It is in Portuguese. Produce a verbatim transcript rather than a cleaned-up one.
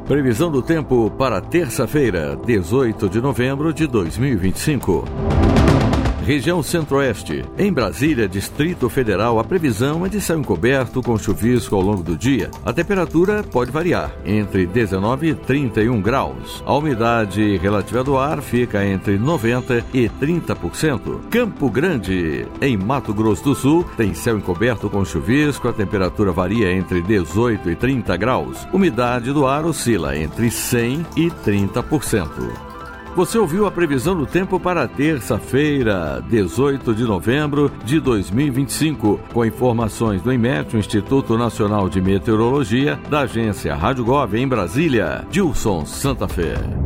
Previsão do tempo para terça-feira, dezoito de novembro de dois mil e vinte e cinco. Região Centro-Oeste. Em Brasília, Distrito Federal, a previsão é de céu encoberto com chuvisco ao longo do dia. A temperatura pode variar entre dezenove e trinta e um graus. A umidade relativa do ar fica entre noventa e trinta por cento. Campo Grande, em Mato Grosso do Sul, tem céu encoberto com chuvisco. A temperatura varia entre dezoito e trinta graus. Umidade do ar oscila entre cem e trinta por cento. Você ouviu a previsão do tempo para terça-feira, dezoito de novembro de dois mil e vinte e cinco, com informações do INMET, o Instituto Nacional de Meteorologia, da agência Rádio Gov em Brasília, Dilson Santa Fé.